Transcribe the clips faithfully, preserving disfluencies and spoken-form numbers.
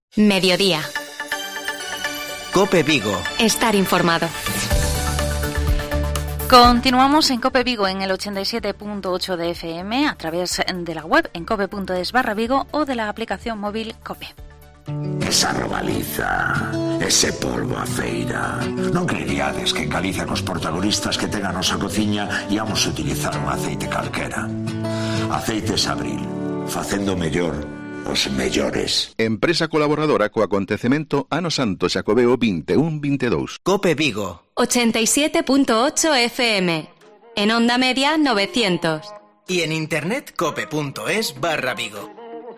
Mediodía. COPE Vigo. Estar informado. Continuamos en COPE Vigo en el ochenta y siete punto ocho de F M a través de la web en cope punto es barra Vigo o de la aplicación móvil COPE. Esa robaliza, ese polvo a feira. Non creeriades que en Galicia cos protagonistas que tengan nosa cociña íamos utilizar un aceite calquera. Aceites Abril, facendo mellor os mellores. Empresa colaboradora co acontecemento Ano Santo Xacobeo vinte e un vinte e dous. COPE Vigo. ochenta y siete punto ocho F M. En onda media novecientos. Y en internet cope punto es barra Vigo.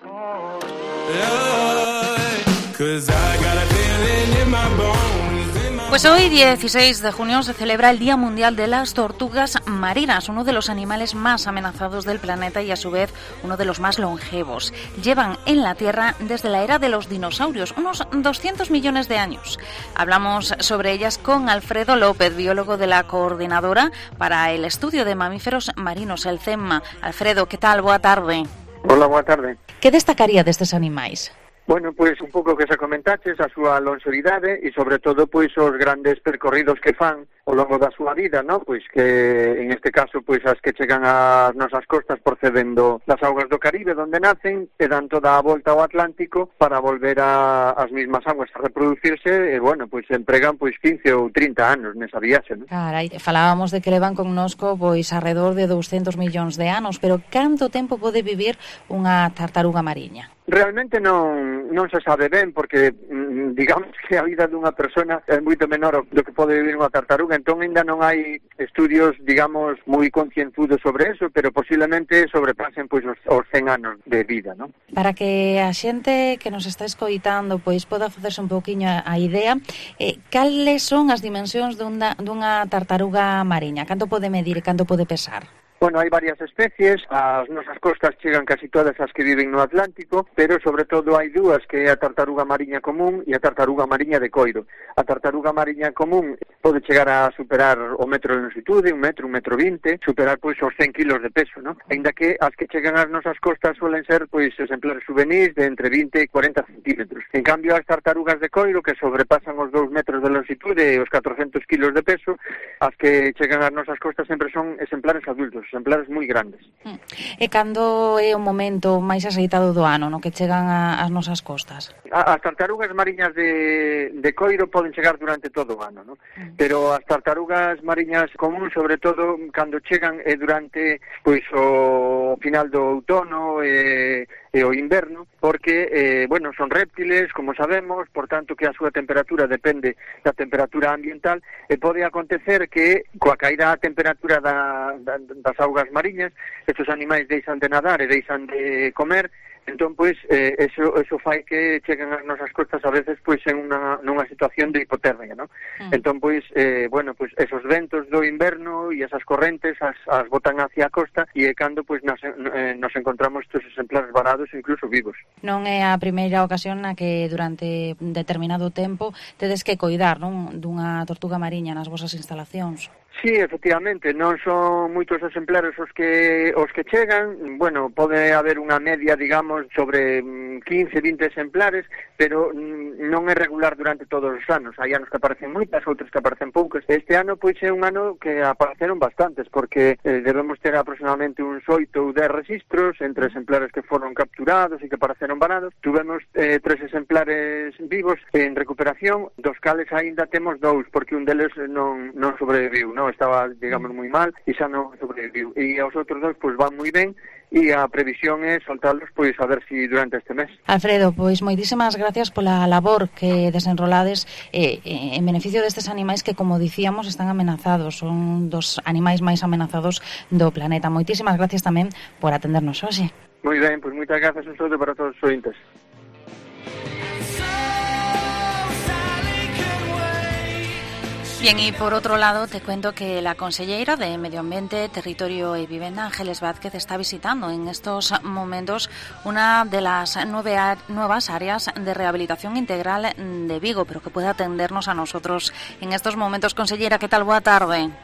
Pues hoy, dieciséis de junio, se celebra el Día Mundial de las Tortugas Marinas, uno de los animales más amenazados del planeta y a su vez uno de los más longevos. Llevan en la Tierra desde la era de los dinosaurios, unos doscientos millones de años. Hablamos sobre ellas con Alfredo López, biólogo de la Coordinadora para el Estudio de Mamíferos Marinos, el CEMMA. Alfredo, ¿qué tal? Boa tarde. Hola, boa tarde. ¿Qué destacaría de estos animais? Bueno, pois un pouco que xa comentaches, a súa longevidade e sobre todo pois os grandes percorridos que fan ao longo da súa vida, ¿no? Pois que en este caso pois as que chegan ás nosas costas procedendo das augas do Caribe onde nacen e dan toda a volta ao Atlántico para volver a as mismas aguas a reproducirse e bueno, pois empregan pois quince ou trinta anos nesa viaxe, ¿no? Carai, falábamos de que levan connosco pois alrededor de doscientos millóns de anos, pero canto tempo pode vivir unha tartaruga mariña? Realmente non, non se sabe ben, porque digamos que a vida dunha persona é moito menor do que pode vivir unha tartaruga, entón ainda non hai estudios, digamos, moi concienzudos sobre eso, pero posiblemente sobrepasen pois os, os cen anos de vida, non? Para que a xente que nos está escoitando pois poda facerse un pouquiño a idea, eh, cales son as dimensións dunha, dunha tartaruga mariña? Canto pode medir e canto pode pesar? Bueno, hai varias especies, as nosas costas chegan casi todas as que viven no Atlántico, pero sobre todo hai dúas, que é a tartaruga mariña común e a tartaruga mariña de coiro. A tartaruga mariña común pode chegar a superar o metro de longitude, un metro, un metro vinte, superar pois os cen kilos de peso, ¿no? Ainda que as que chegan ás nosas costas suelen ser pois exemplares juvenís de entre vinte e cuarenta centímetros. En cambio, as tartarugas de coiro, que sobrepasan os dous metros de longitude e os catrocentos kilos de peso, as que chegan ás nosas costas sempre son exemplares adultos, exemplares moi grandes. E cando é o momento máis axeitado do ano no que chegan a, ás nosas costas? A, as tartarugas mariñas de, de coiro poden chegar durante todo o ano, ¿no? Mm. Pero as tartarugas mariñas común, sobre todo, cando chegan é durante pois o final do outono e, e o inverno, porque, eh, bueno, son réptiles, como sabemos, por tanto que a súa temperatura depende da temperatura ambiental e pode acontecer que coa caída a temperatura da, da, das augas mariñas, estes animais deixan de nadar e deixan de comer, entón, pois, eh, eso, eso fai que cheguen ás nosas costas a veces, pois, en unha, nunha situación de hipotermia, ¿no? Mm. Entón, pois, eh, bueno, pois, esos ventos do inverno e esas correntes as, as botan hacia a costa e é cando, pois, nos, eh, nos encontramos estes exemplares varados, incluso vivos. Non é a primeira ocasión na que durante determinado tempo tedes que coidar, non, dunha tortuga mariña nas vosas instalacións. Sí, efectivamente, non son moitos exemplares os que os que chegan, bueno, pode haber unha media, digamos, sobre quince, vinte exemplares, pero non é regular durante todos os anos. Hai anos que aparecen moitas, outros que aparecen poucos. Este ano, pois, é un ano que apareceron bastantes, porque eh, debemos ter aproximadamente uns oito ou dez registros entre exemplares que foron capturados e que apareceron varados. Tuvemos eh, tres exemplares vivos en recuperación, dos cales aínda temos dous, porque un deles non, non sobreviviu, non? Estaba, digamos, moi mal e xa non sobreviviu. E os outros dois, pois, van moi ben e a previsión é soltarlos, pois, a ver si durante este mes. Alfredo, pois, moitísimas gracias pola labor que desenrolades eh, eh, en beneficio destes animais que, como dicíamos, están amenazados. Son dos animais máis amenazados do planeta. Moitísimas gracias tamén por atendernos hoxe. Moi ben, pois, moitas gracias un saúdo para todos os ointes. Bien, y por otro lado te cuento que la conselleira de Medio Ambiente, Territorio y Vivienda, Ángeles Vázquez, está visitando en estos momentos una de las nueve a- nuevas áreas de rehabilitación integral de Vigo, pero que puede atendernos a nosotros en estos momentos. Conselleira, ¿qué tal? Boa tarde.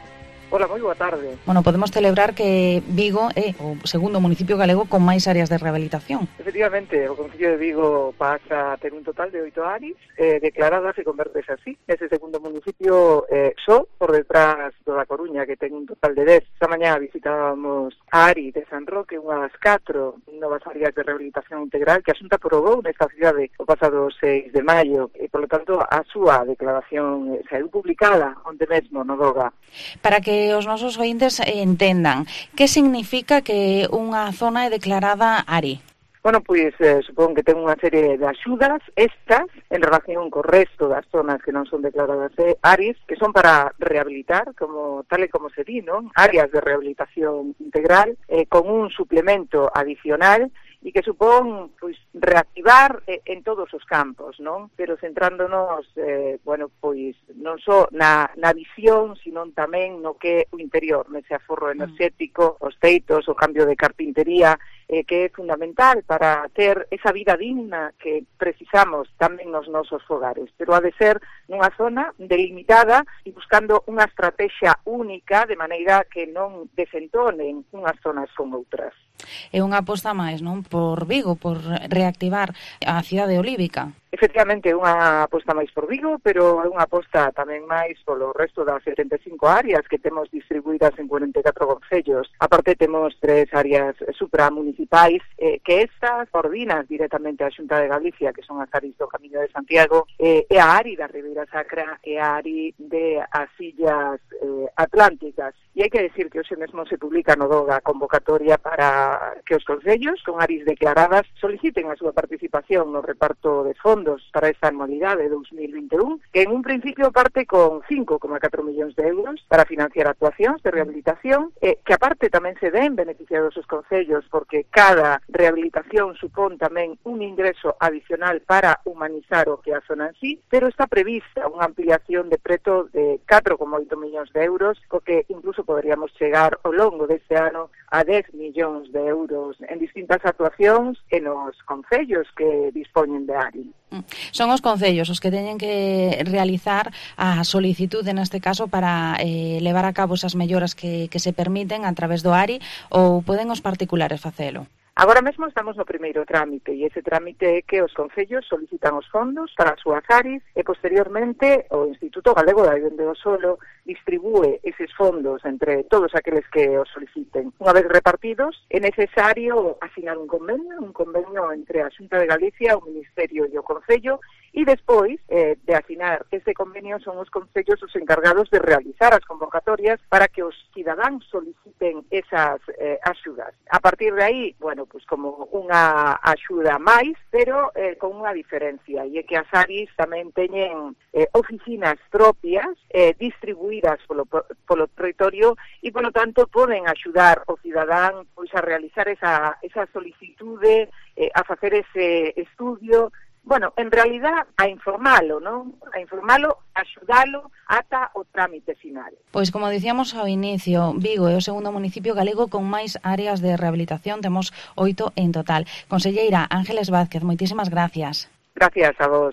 Hola, moi boa tarde. Bueno, podemos celebrar que Vigo é o segundo municipio galego con máis áreas de rehabilitación. Efectivamente, o Concello de Vigo pasa a ter un total de oito áreas eh, declaradas e convertese así. Ese segundo municipio eh, só por detrás do da Coruña, que ten un total de dez. Esta mañá visitábamos a Ari de San Roque, unha das catro novas áreas de rehabilitación integral que a Xunta aprobou nesta cidade o pasado seis de maio. E, por lo tanto, a súa declaración eh, saiu publicada onde mesmo no Doga. Para que os nosos ointes entendan, que significa que unha zona é declarada ARI? Bueno, pois eh, supón que ten unha serie de axudas estas en relación co resto das zonas que non son declaradas eh, ARIs, que son para rehabilitar, como tal e como se di, non? Áreas de rehabilitación integral, eh, con un suplemento adicional e que supón pois reactivar eh, en todos os campos, non? Pero centrándonos, eh, bueno, pois non só na, na visión, sino tamén no que o interior, nese aforro enerxético, os teitos, o cambio de carpintería, eh, que é fundamental para ter esa vida digna que precisamos tamén nos nosos fogares, pero ha de ser nunha zona delimitada e buscando unha estrategia única de maneira que non desentonen unhas zonas con outras. É unha aposta máis, non? Por Vigo, por reactivar a cidade olívica. Efectivamente, unha aposta máis por Vigo, pero é unha aposta tamén máis polo resto das setenta e cinco áreas que temos distribuídas en cuarenta e catro concellos. Aparte, temos tres áreas supramunicipais eh, que estas coordinan directamente a Xunta de Galicia, que son as áreas do Camiño de Santiago, eh, e a área da Ribeira Sacra e a área de as Illas eh, Atlánticas. E hai que decir que hoxe mesmo se publica no Doga a convocatoria para que os concellos con áreas declaradas soliciten a súa participación no reparto de fondos para esta anualidade de dos mil vinte e un, que en un principio parte con cinco coma catro millóns de euros para financiar actuacións de rehabilitación, eh, que aparte tamén se den beneficiados os concellos, porque cada rehabilitación supón tamén un ingreso adicional para humanizar o que a zona en sí, pero está prevista unha ampliación de preto de catro coma oito millóns de euros, co que incluso poderíamos chegar ao longo deste ano a dez millóns de euros en distintas actuacións en os concellos que dispoñen de área. Son os concellos os que teñen que realizar a solicitude neste caso para eh, levar a cabo esas melloras que, que se permiten a través do ARI, ou poden os particulares facelo? Agora mesmo estamos no primeiro trámite e ese trámite é que os concellos solicitan os fondos para as súas áreas e posteriormente o Instituto Galego da Vivenda do Solo distribúe eses fondos entre todos aqueles que os soliciten. Unha vez repartidos, é necesario asinar un convenio, un convenio entre a Xunta de Galicia, o Ministerio e o Concello, e despois eh, de asinar ese convenio son os concellos os encargados de realizar as convocatorias para que os cidadáns soliciten esas eh, axudas. A partir de aí, bueno, pues como unha axuda máis, pero eh, con unha diferencia, e é que as áreas tamén teñen eh, oficinas propias eh, distribuídas polo, polo territorio e, polo tanto, poden axudar o cidadán pois, a realizar esa, esa solicitude, eh, a facer ese estudio. Bueno, en realidad, a informalo, non? A informalo, a axudalo ata o trámite final. Pois, como dicíamos ao inicio, Vigo é o segundo municipio galego con máis áreas de rehabilitación, temos oito en total. Conselleira Ángeles Vázquez, moitísimas gracias. Gracias a vos.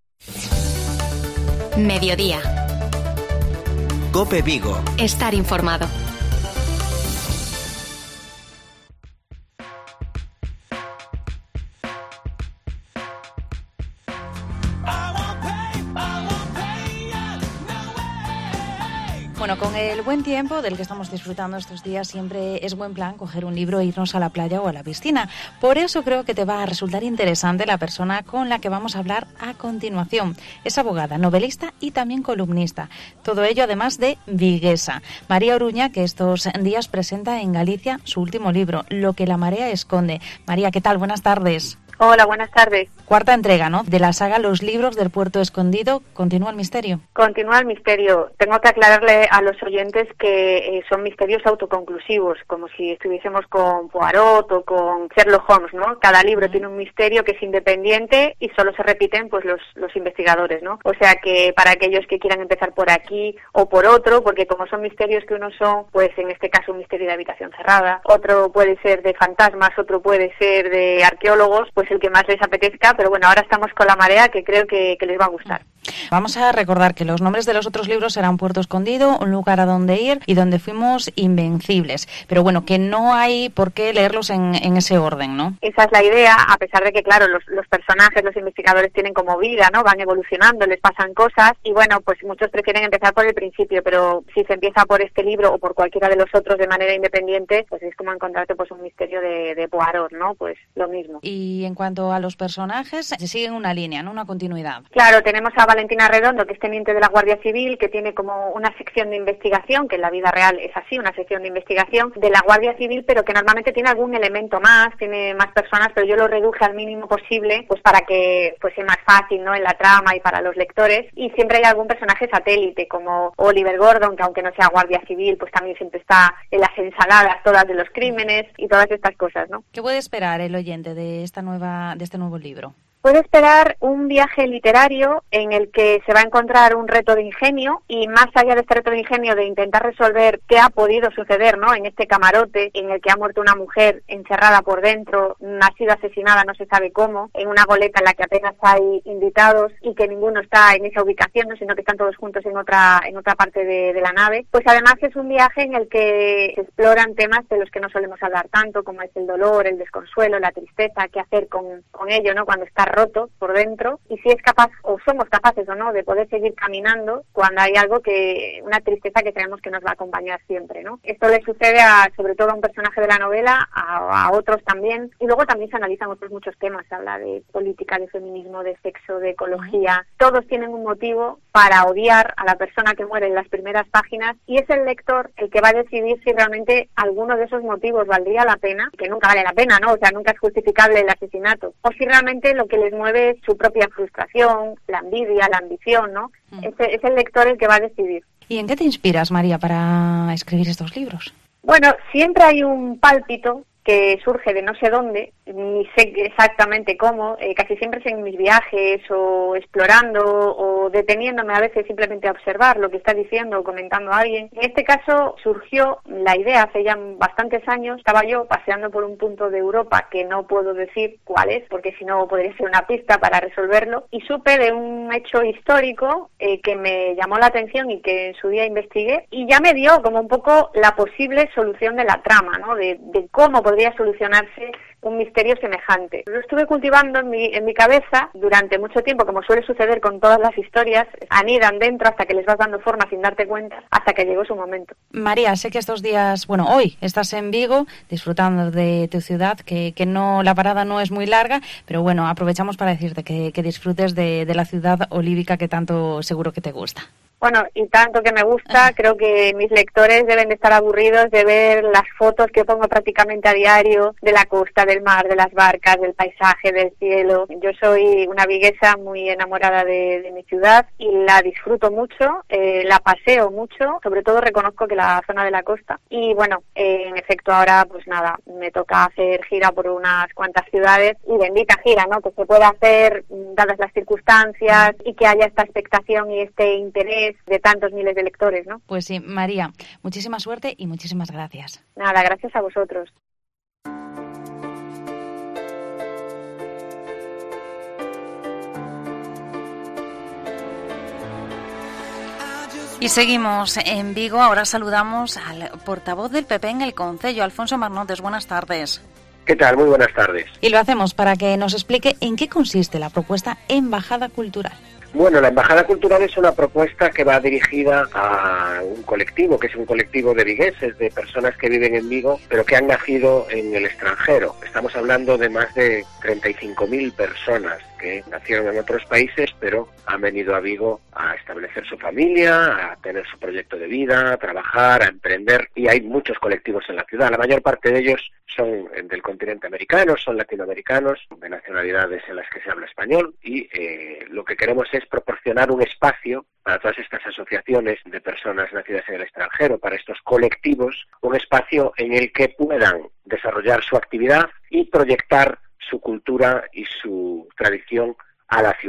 Mediodía. Cope Vigo. Estar informado. Bueno, con el buen tiempo del que estamos disfrutando estos días, siempre es buen plan coger un libro e irnos a la playa o a la piscina. Por eso creo que te va a resultar interesante la persona con la que vamos a hablar a continuación. Es abogada, novelista y también columnista. Todo ello además de viguesa. María Oruña, que estos días presenta en Galicia su último libro, Lo que la marea esconde. María, ¿qué tal? Buenas tardes. Hola, buenas tardes. Cuarta entrega, ¿no?, de la saga Los libros del puerto escondido. ¿Continúa el misterio? Continúa el misterio. Tengo que aclararle a los oyentes que eh, son misterios autoconclusivos, como si estuviésemos con Poirot o con Sherlock Holmes, ¿no? Cada libro uh-huh. tiene un misterio que es independiente y solo se repiten pues los, los investigadores, ¿no? O sea que para aquellos que quieran empezar por aquí o por otro, porque como son misterios que unos son, pues en este caso un misterio de habitación cerrada, otro puede ser de fantasmas, otro puede ser de arqueólogos, pues el que más les apetezca, pero bueno, ahora estamos con la marea que creo que, que les va a gustar. Vamos a recordar que los nombres de los otros libros eran Puerto Escondido, Un lugar a donde ir y Donde fuimos invencibles. Pero bueno, que no hay por qué leerlos en, en ese orden, ¿no? Esa es la idea, a pesar de que, claro, los, los personajes, los investigadores tienen como vida, ¿no? Van evolucionando, les pasan cosas y bueno, pues muchos prefieren empezar por el principio, pero si se empieza por este libro o por cualquiera de los otros de manera independiente, pues es como encontrarte pues un misterio de, de Poirot, ¿no? Pues lo mismo. Y en cuanto a los personajes, se siguen una línea, ¿no? Una continuidad. Claro, tenemos a Valentina Redondo, que es teniente de la Guardia Civil, que tiene como una sección de investigación, que en la vida real es así, una sección de investigación de la Guardia Civil, pero que normalmente tiene algún elemento más, tiene más personas, pero yo lo reduje al mínimo posible, pues para que pues sea más fácil, ¿no? En la trama y para los lectores, y siempre hay algún personaje satélite, como Oliver Gordon, que aunque no sea Guardia Civil, pues también siempre está en las ensaladas todas de los crímenes y todas estas cosas, ¿no? ¿Qué puede esperar el oyente de esta nueva, de este nuevo libro? Puede esperar un viaje literario en el que se va a encontrar un reto de ingenio y más allá de este reto de ingenio de intentar resolver qué ha podido suceder, ¿no? En este camarote en el que ha muerto una mujer encerrada por dentro, ha sido asesinada no se sabe cómo, en una goleta en la que apenas hay invitados y que ninguno está en esa ubicación, ¿no? Sino que están todos juntos en otra en otra parte de, de la nave. Pues además es un viaje en el que se exploran temas de los que no solemos hablar tanto, como es el dolor, el desconsuelo, la tristeza, qué hacer con, con ello, ¿no? Cuando está roto por dentro y si es capaz o somos capaces o no de poder seguir caminando cuando hay algo que, una tristeza que creemos que nos va a acompañar siempre, ¿no? Esto le sucede a, sobre todo a un personaje de la novela, a, a otros también, y luego también se analizan otros muchos temas, se habla de política, de feminismo, de sexo, de ecología, todos tienen un motivo para odiar a la persona que muere en las primeras páginas y es el lector el que va a decidir si realmente alguno de esos motivos valdría la pena, que nunca vale la pena, ¿no? O sea, nunca es justificable el asesinato, o si realmente lo que les mueve su propia frustración, la envidia, la ambición, ¿no? Mm. Es, es el lector el que va a decidir. ¿Y en qué te inspiras, María, para escribir estos libros? Bueno, siempre hay un pálpito que surge de no sé dónde, ni sé exactamente cómo, eh, casi siempre es en mis viajes o explorando o deteniéndome a veces simplemente a observar lo que está diciendo o comentando a alguien. En este caso surgió la idea hace ya bastantes años, estaba yo paseando por un punto de Europa que no puedo decir cuál es, porque si no podría ser una pista para resolverlo, y supe de un hecho histórico eh, que me llamó la atención y que en su día investigué, y ya me dio como un poco la posible solución de la trama, ¿no? De, de cómo podría solucionarse un misterio semejante. Lo estuve cultivando en mi, en mi cabeza durante mucho tiempo, como suele suceder con todas las historias, anidan dentro hasta que les vas dando forma sin darte cuenta, hasta que llegó su momento. María, sé que estos días, bueno, hoy estás en Vigo disfrutando de tu ciudad, que, que no la parada no es muy larga, pero bueno, aprovechamos para decirte que, que disfrutes de, de la ciudad olívica que tanto seguro que te gusta. Bueno, y tanto que me gusta, creo que mis lectores deben de estar aburridos de ver las fotos que pongo prácticamente a diario de la costa, del mar, de las barcas, del paisaje, del cielo. Yo soy una viguesa muy enamorada de, de mi ciudad y la disfruto mucho, eh, la paseo mucho, sobre todo reconozco que la zona de la costa. Y bueno, eh, en efecto ahora pues nada, me toca hacer gira por unas cuantas ciudades y bendita gira, ¿no? Que se pueda hacer dadas las circunstancias y que haya esta expectación y este interés de tantos miles de lectores, ¿no? Pues sí, María, muchísima suerte y muchísimas gracias. Nada, gracias a vosotros. Y seguimos en Vigo, ahora saludamos al portavoz del P P en el Concello, Alfonso Marnotes, buenas tardes. ¿Qué tal? Muy buenas tardes. Y lo hacemos para que nos explique en qué consiste la propuesta Embajada Cultural. Bueno, la Embajada Cultural es una propuesta que va dirigida a un colectivo, que es un colectivo de vigueses, de personas que viven en Vigo, pero que han nacido en el extranjero. Estamos hablando de más de treinta y cinco mil personas que nacieron en otros países, pero han venido a Vigo a establecer su familia, a tener su proyecto de vida, a trabajar, a emprender, y hay muchos colectivos en la ciudad. La mayor parte de ellos son del continente americano, son latinoamericanos, de nacionalidades en las que se habla español, y eh, lo que queremos es proporcionar un espacio para todas estas asociaciones de personas nacidas en el extranjero, para estos colectivos, un espacio en el que puedan desarrollar su actividad y proyectar su cultura y su tradición a la ciudad.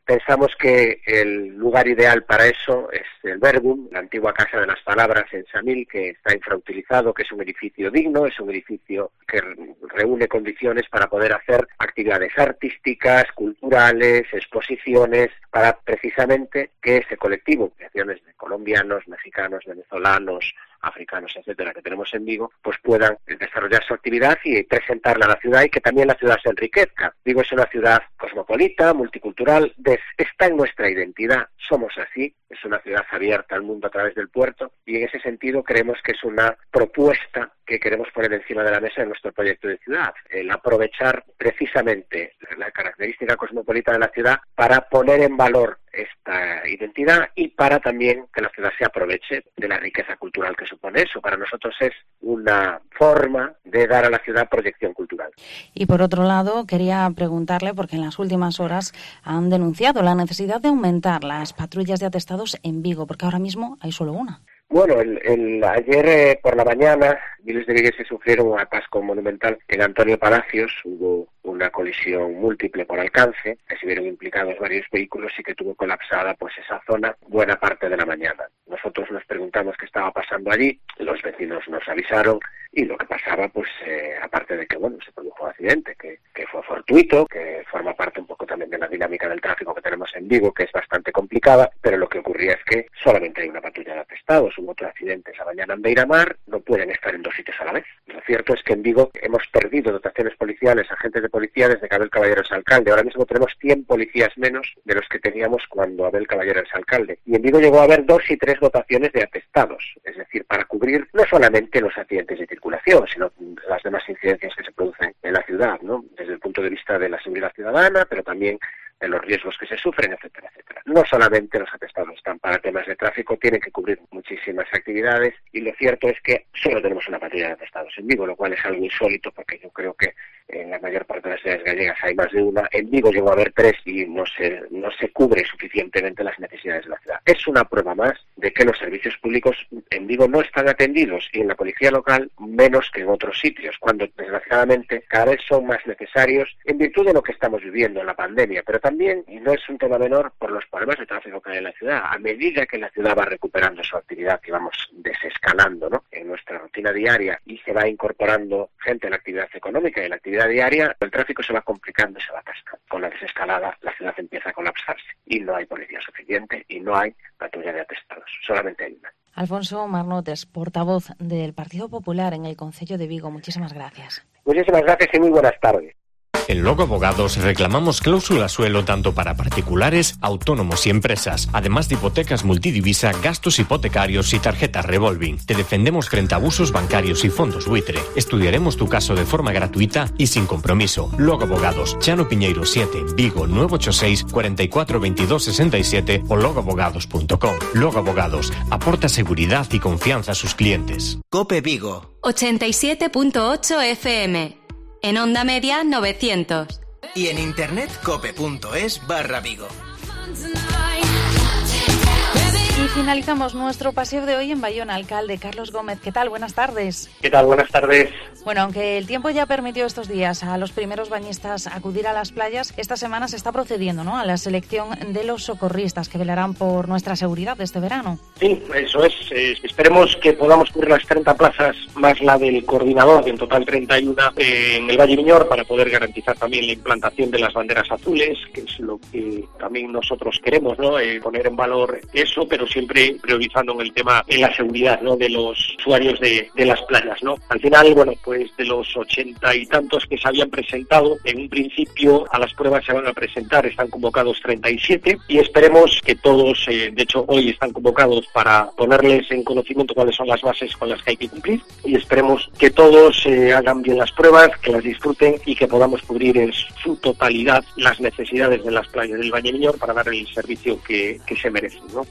Pensamos que el lugar ideal para eso es el Verbum, la antigua Casa de las Palabras en Samil, que está infrautilizado, que es un edificio digno, es un edificio que reúne condiciones para poder hacer actividades artísticas, culturales, exposiciones, para precisamente que ese colectivo, creaciones de colombianos, mexicanos, venezolanos, africanos, etcétera, que tenemos en Vigo, pues puedan desarrollar su actividad y presentarla a la ciudad y que también la ciudad se enriquezca. Vigo es una ciudad cosmopolita, multicultural, des, está en nuestra identidad, somos así, es una ciudad abierta al mundo a través del puerto y en ese sentido creemos que es una propuesta que queremos poner encima de la mesa en nuestro proyecto de ciudad, el aprovechar precisamente la característica cosmopolita de la ciudad para poner en valor esta identidad y para también que la ciudad se aproveche de la riqueza cultural que supone eso. Para nosotros es una forma de dar a la ciudad proyección cultural. Y por otro lado, quería preguntarle, porque en las últimas horas han denunciado la necesidad de aumentar las patrullas de atestados en Vigo, porque ahora mismo hay solo una. Bueno, el, el, ayer eh, por la mañana miles de vigueses sufrieron un atasco monumental en Antonio Palacios. Hubo una colisión múltiple por alcance, que se vieron implicados varios vehículos y que tuvo colapsada pues esa zona buena parte de la mañana. Nosotros nos preguntamos qué estaba pasando allí, los vecinos nos avisaron y lo que pasaba, pues eh, aparte de que bueno se produjo un accidente que, que fue fortuito, que forma parte un poco también de la dinámica del tráfico que tenemos en Vigo, que es bastante complicada, pero lo que ocurría es que solamente hay una patrulla de atestados. Hubo otro accidente esa mañana en Beiramar, no pueden estar en dos sitios a la vez. Lo cierto es que en Vigo hemos perdido dotaciones policiales, agentes de policía desde que Abel Caballero es alcalde. Ahora mismo tenemos cien policías menos de los que teníamos cuando Abel Caballero es alcalde. Y en Vigo llegó a haber dos y tres dotaciones de atestados, es decir, para cubrir no solamente los accidentes de circulación, sino las demás incidencias que se producen en la ciudad, ¿no? Desde el punto de vista de la seguridad ciudadana, pero también de los riesgos que se sufren, etcétera, etcétera. No solamente los atestados están para temas de tráfico, tienen que cubrir muchísimas actividades y lo cierto es que solo tenemos una patrulla de atestados en Vigo, lo cual es algo insólito porque yo creo que en la mayor parte de las ciudades gallegas hay más de una. En Vigo llegó a haber tres y no se, no se cubre suficientemente las necesidades de la ciudad. Es una prueba más de que los servicios públicos en Vigo no están atendidos y en la policía local menos que en otros sitios, cuando desgraciadamente cada vez son más necesarios en virtud de lo que estamos viviendo en la pandemia, pero también, y no es un tema menor, por los problemas de tráfico que hay en la ciudad. A medida que la ciudad va recuperando su actividad, que vamos desescalando, ¿no?, en nuestra rutina diaria y se va incorporando gente en la actividad económica y en la actividad diaria, el tráfico se va complicando y se va atascando. Con la desescalada, la ciudad empieza a colapsarse y no hay policía suficiente y no hay patrulla de atestados, solamente hay una. Alfonso Marnotes, portavoz del Partido Popular en el Concello de Vigo, muchísimas gracias. Muchísimas gracias y muy buenas tardes. En Logo Abogados reclamamos cláusula suelo tanto para particulares, autónomos y empresas, además de hipotecas multidivisa, gastos hipotecarios y tarjetas revolving. Te defendemos frente a abusos bancarios y fondos buitre. Estudiaremos tu caso de forma gratuita y sin compromiso. Logo Abogados, Chano Piñeiro siete, Vigo nueve ocho seis, cuatro cuatro dos dos seis siete o logo abogados punto com. Logo Abogados, aporta seguridad y confianza a sus clientes. Cope Vigo ochenta y siete punto ocho F M. En Onda Media novecientos. Y en internet cope.es barra Vigo. Y finalizamos nuestro paseo de hoy en Bayona. Alcalde Carlos Gómez, ¿qué tal? Buenas tardes. ¿Qué tal? Buenas tardes. Bueno, aunque el tiempo ya permitió estos días a los primeros bañistas acudir a las playas, esta semana se está procediendo, ¿no?, a la selección de los socorristas que velarán por nuestra seguridad este verano. Sí, eso es. Eh, esperemos que podamos cubrir las treinta plazas más la del coordinador, en total treinta y uno eh, en el Valle Miñor, para poder garantizar también la implantación de las banderas azules, que es lo que también nosotros queremos, ¿no?, eh, poner en valor eso, pero siempre priorizando en el tema en la seguridad, ¿no?, de los usuarios de, de las playas, ¿no? Al final, bueno, pues de los ochenta y tantos que se habían presentado, en un principio a las pruebas se van a presentar, están convocados treinta y siete y esperemos que todos, eh, de hecho hoy están convocados para ponerles en conocimiento cuáles son las bases con las que hay que cumplir y esperemos que todos eh, hagan bien las pruebas, que las disfruten y que podamos cubrir en su totalidad las necesidades de las playas del Valle Miñor para dar el servicio que, que se merecen, ¿no? Y esperemos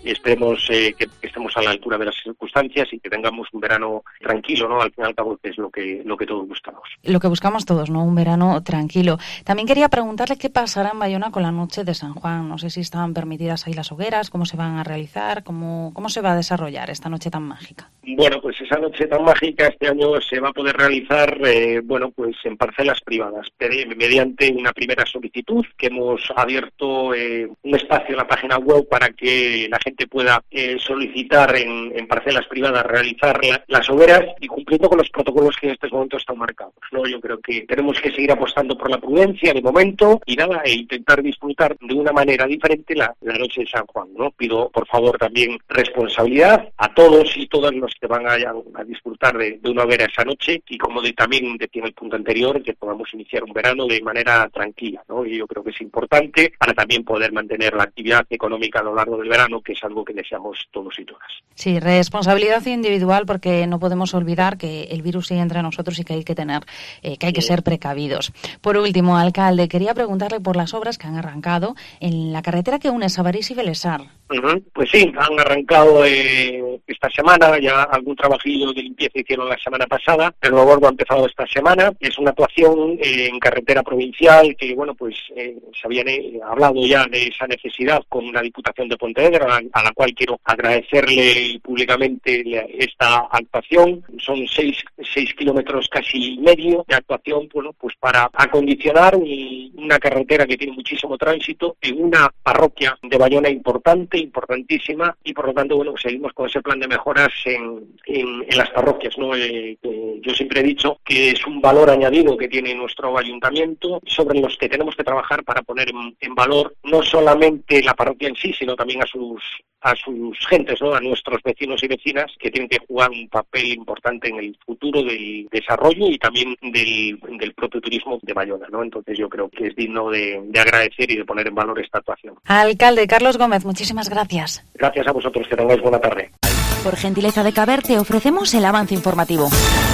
esperemos eh, que estemos a la altura de las circunstancias y que tengamos un verano tranquilo, ¿no? Al fin y al cabo, que es lo que, lo que todos buscamos. Lo que buscamos todos, ¿no? Un verano tranquilo. También quería preguntarle qué pasará en Bayona con la noche de San Juan. No sé si están permitidas ahí las hogueras, cómo se van a realizar, cómo, cómo se va a desarrollar esta noche tan mágica. Bueno, pues esa noche tan mágica este año se va a poder realizar, eh, bueno, pues en parcelas privadas, mediante una primera solicitud que hemos abierto eh, un espacio en la página web para que la gente pueda eh, solicitar en, en parcelas privadas realizar la, las hogueras y cumpliendo con los protocolos que en estos momentos están marcados, ¿no? Yo creo que tenemos que seguir apostando por la prudencia de momento y nada, e intentar disfrutar de una manera diferente la, la noche de San Juan, ¿no? Pido, por favor, también responsabilidad a todos y todas los que van a, a disfrutar de, de una hoguera esa noche y como de, también decía en el punto anterior, que podamos iniciar un verano de manera tranquila, ¿no? Y yo creo que es importante para también poder mantener la actividad económica a lo largo del verano, que es algo que deseamos todos y todas. Sí, responsabilidad individual, porque no podemos olvidar que el virus sigue entre nosotros y que hay que tener, eh, que hay que ser precavidos. Por último, alcalde, quería preguntarle por las obras que han arrancado en la carretera que une Sabarís y Belesar. Uh-huh. Pues sí, han arrancado eh, esta semana, ya algún trabajillo de limpieza hicieron la semana pasada, el nuevo bordo ha empezado esta semana, es una actuación eh, en carretera provincial que, bueno, pues eh, se había eh, hablado ya de esa necesidad con la Diputación de Pontevedra, a, a la cual quiero agradecerle públicamente esta actuación. Son seis, seis kilómetros casi medio de actuación, bueno, pues para acondicionar un, una carretera que tiene muchísimo tránsito en una parroquia de Bayona importante, importantísima, y por lo tanto, bueno, seguimos con ese plan de mejoras en, en, en las parroquias, ¿no? Eh, eh, yo siempre he dicho que es un valor añadido que tiene nuestro ayuntamiento, sobre los que tenemos que trabajar para poner en, en valor no solamente la parroquia en sí, sino también a sus a sus gentes, ¿no? A nuestros vecinos y vecinas, que tienen que jugar un papel importante en el futuro del desarrollo y también del, del propio turismo de Bayona, ¿no? Entonces yo creo que es digno de, de agradecer y de poner en valor esta actuación. Alcalde Carlos Gómez, muchísimas gracias. Gracias a vosotros, que tengáis buena tarde. Por gentileza de Caber te ofrecemos el avance informativo.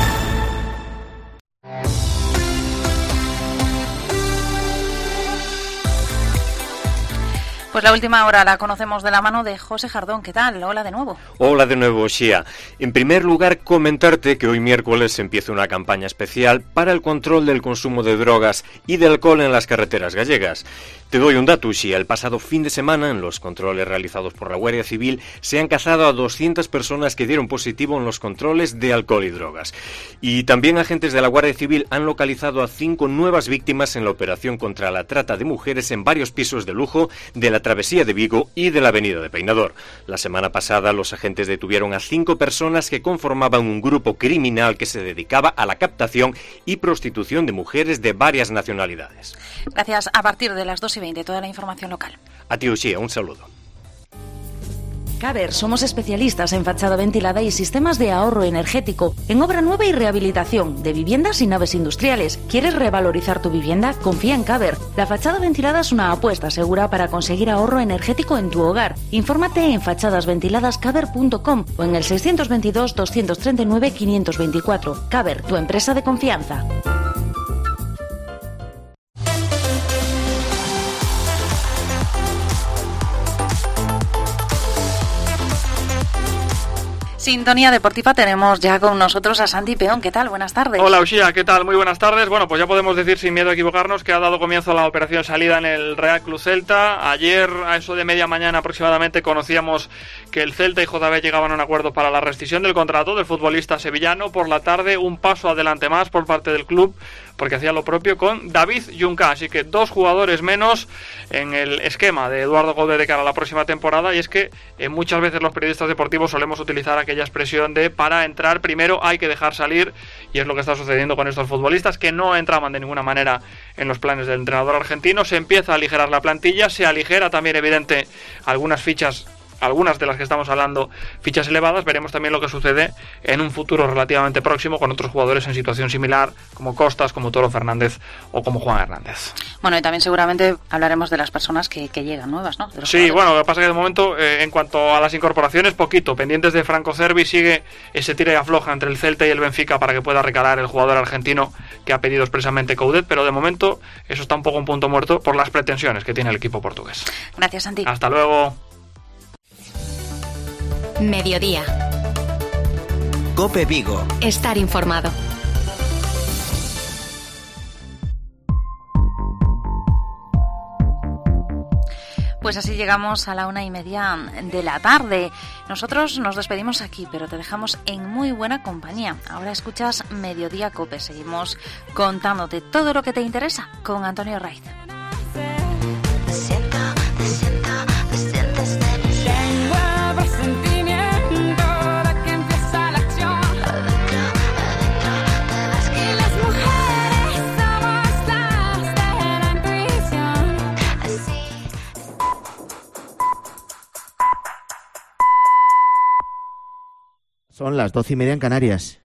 Pues la última hora la conocemos de la mano de José Jardón. ¿Qué tal? Hola de nuevo. Hola de nuevo, Xia. En primer lugar, comentarte que hoy miércoles empieza una campaña especial para el control del consumo de drogas y de alcohol en las carreteras gallegas. Te doy un dato, Xia. El pasado fin de semana, en los controles realizados por la Guardia Civil, se han cazado a doscientas personas que dieron positivo en los controles de alcohol y drogas. Y también agentes de la Guardia Civil han localizado a cinco nuevas víctimas en la operación contra la trata de mujeres en varios pisos de lujo de la Travesía de Vigo y de la Avenida de Peinador. La semana pasada, los agentes detuvieron a cinco personas que conformaban un grupo criminal que se dedicaba a la captación y prostitución de mujeres de varias nacionalidades. Gracias. A partir de las dos y veinte, toda la información local. A ti, Uxía, un saludo. Caber, somos especialistas en fachada ventilada y sistemas de ahorro energético, en obra nueva y rehabilitación, de viviendas y naves industriales. ¿Quieres revalorizar tu vivienda? Confía en Caber. La fachada ventilada es una apuesta segura para conseguir ahorro energético en tu hogar. Infórmate en fachadas ventiladas caber punto com o en el seiscientos veintidós, doscientos treinta y nueve, quinientos veinticuatro. Caber, tu empresa de confianza. Sintonía Deportiva, tenemos ya con nosotros a Santi Peón. ¿Qué tal? Buenas tardes. Hola, Uxía, ¿qué tal? Muy buenas tardes. Bueno, pues ya podemos decir sin miedo a equivocarnos que ha dado comienzo la operación salida en el Real Club Celta. Ayer, a eso de media mañana aproximadamente, conocíamos que el Celta y J B llegaban a un acuerdo para la rescisión del contrato del futbolista sevillano. Por la tarde, un paso adelante más por parte del club, porque hacía lo propio con David Junca. Así que dos jugadores menos en el esquema de Eduardo Godet de cara a la próxima temporada. Y es que eh, muchas veces los periodistas deportivos solemos utilizar aquella expresión de para entrar primero hay que dejar salir, y es lo que está sucediendo con estos futbolistas que no entraban de ninguna manera en los planes del entrenador argentino. Se empieza a aligerar la plantilla, se aligera también, evidente, algunas fichas, algunas de las que estamos hablando, fichas elevadas. Veremos también lo que sucede en un futuro relativamente próximo con otros jugadores en situación similar, como Costas, como Toro Fernández o como Juan Hernández. Bueno, y también seguramente hablaremos de las personas que, que llegan nuevas, ¿no? De los sí, jugadores. Bueno, lo que pasa es que de momento, eh, en cuanto a las incorporaciones, poquito. Pendientes de Franco Cervi, sigue ese tira y afloja entre el Celta y el Benfica para que pueda recalar el jugador argentino que ha pedido expresamente Coudet, pero de momento eso está un poco en punto muerto por las pretensiones que tiene el equipo portugués. Gracias, Santi. Hasta luego. Mediodía. COPE Vigo. Estar informado. Pues así llegamos a la una y media de la tarde. Nosotros nos despedimos aquí, pero te dejamos en muy buena compañía. Ahora escuchas Mediodía COPE. Seguimos contándote todo lo que te interesa con Antonio Raiz. Son las doce y media en Canarias.